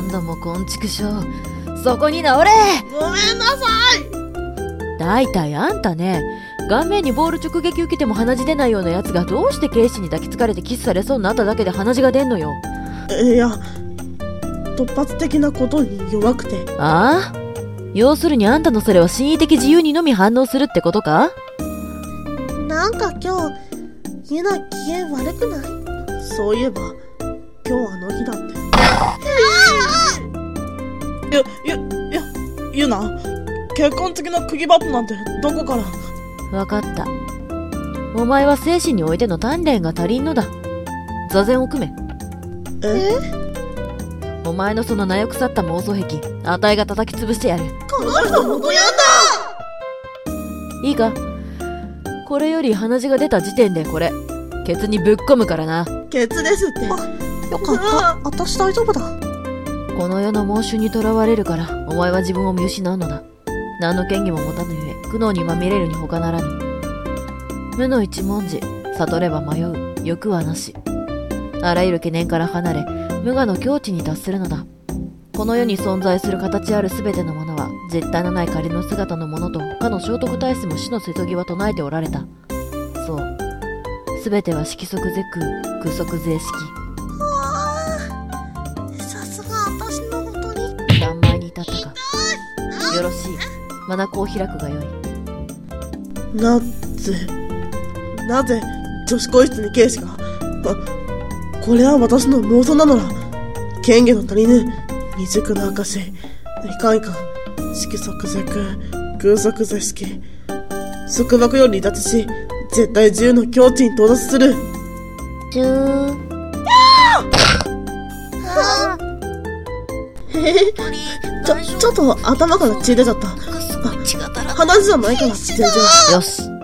何度もこんちくしょう。そこに直れ。 ごめんなさい。だいたいあんたね、顔面にボール直撃受けても鼻血出ないようなやつがどうして警視に抱きつかれてキスされそうになっただけで鼻血が出んのよ。 いや、突発的なことに弱くて。 ああ、要するにあんたのそれは心理的自由にのみ反応するってことか？ なんか今日ユナ機嫌悪くない？そういえば今日あの日だって。ユナ、結婚付きの釘バットなんてどこから？ わかった。お前は精神においての鍛錬が足りんのだ。座禅を組め。お前のその名誉腐った妄想癖、あたいが叩き潰してやる。 この人ほんとやだ。 いいか、これより鼻血が出た時点でこれケツにぶっ込むからな。 ケツですって。よかった、私大丈夫だ。 この世の妄想にとらわれるからお前は自分を見失うのだ。何の権威も持たぬゆえ苦悩にまみれるに他ならぬ。無の一文字、悟れば迷う、欲はなし。あらゆる懸念から離れ無我の境地に達するのだ。この世に存在する形あるすべてのものは実体のない仮の姿のものとかの聖徳太子も死の瀬戸際唱えておられた。そう、すべては色即是空、空即是色。 さすが私のもとに。 断米に至ったか。よろしい、眼を開くがよい。 なぜ女子更衣室に警視が。これは私の妄想なのだ。権限の足りぬ未熟な証。いかんいかん。色即是空、空即是色。束縛より離脱し絶対自由の境地に到達する。 ちょっと頭から血出ちゃった。話じゃないから全然。 よし、